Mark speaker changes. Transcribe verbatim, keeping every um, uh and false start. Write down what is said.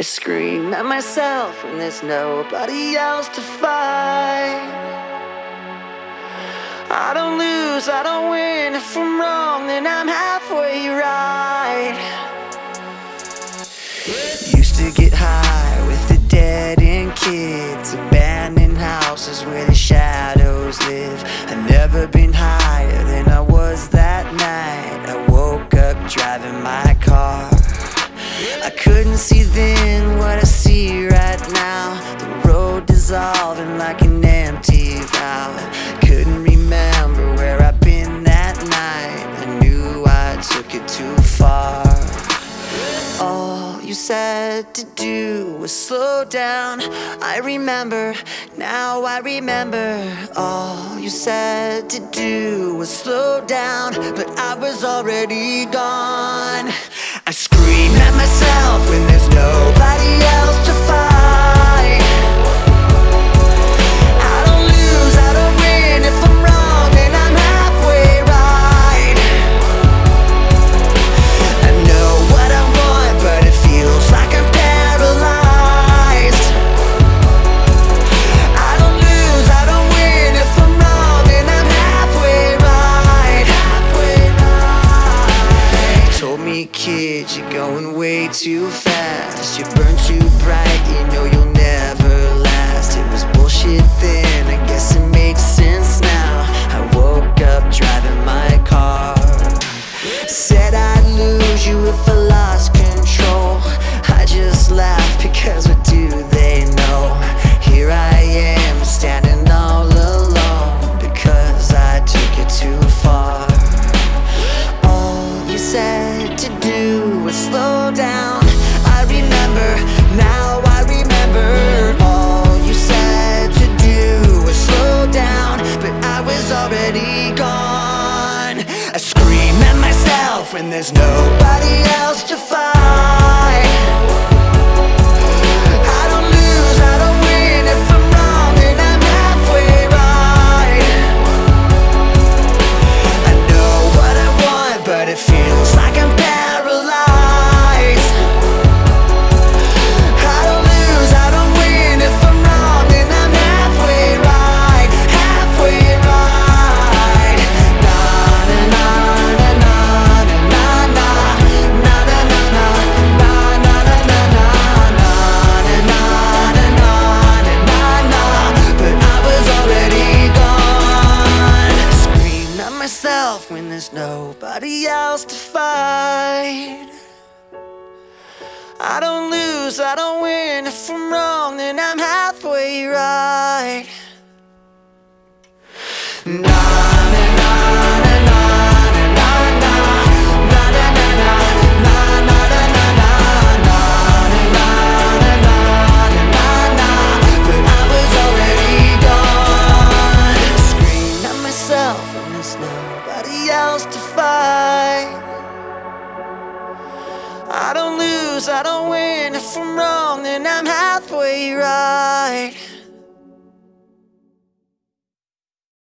Speaker 1: I scream at myself when there's nobody else to fight. I don't lose, I don't win. If I'm wrong, then I'm halfway right. Used to get high with the dead-end kids, abandoned houses where the shadows live. I've never been higher than I was that night. I woke up driving my car. I couldn't see then what I see right now. The road dissolving like an empty valve. Couldn't remember where I've been that night. I knew I took it too far. All you said to do was slow down. I remember, now I remember. All you said to do was slow down, but I was already gone. I scream at myself when there's nobody else to fight. I don't lose, I don't win. If I'm wrong, then I'm halfway right. I know what I want, but it feels like I'm paralyzed. I don't lose, I don't win. If I'm wrong, then I'm halfway right. Halfway right. Told me, kid, you're going way too fast. You burn too bright, you know you'll never last. It was bullshit then, I guess it makes sense now. I woke up driving my car. Said I'd lose you if I lost control. I just laughed because what do they know? Here I am standing all alone because I took it too far. All you said to do was slow down. I remember, now I remember. All you said to do was slow down, but I was already gone. I scream at myself when there's nobody else to fight. I don't lose, I don't win. If I'm wrong, then I'm halfway right. I know what I want, but it feels like I'm paralyzed. I don't lose, I don't win. If I'm wrong, then I'm halfway right. Halfway right. Na na na na na na na na na na na na na na na na. But I was already gone. Scream at myself when there's nobody else to fight. I don't lose, I don't win. If I'm wrong, then I'm halfway right. Na na na na na na na na na na na na na na na na. But I was already gone. Scream at myself when there's nobody else to fight. I don't lose, I don't win. If I'm wrong, then I'm halfway right.